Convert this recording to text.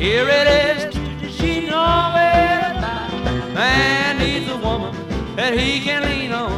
Here it is, she's nowhere to die. Man needs a woman that he can lean on.